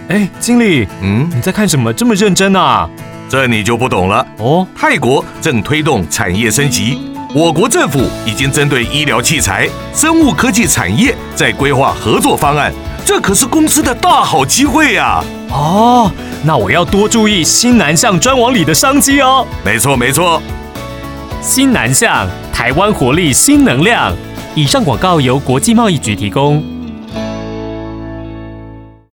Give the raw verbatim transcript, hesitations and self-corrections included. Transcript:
哎，经理， 嗯， 你在看什么？这么认真啊？ 这你就不懂了哦。 泰国正推动产业升级，我国政府已经针对医疗器材、生物科技产业在规划合作方案，这可是公司的大好机会呀！ 哦，那我要多注意新南向专网里的商机哦。 没错没错。 新南向，台湾活力新能量。以上广告由国际贸易局提供。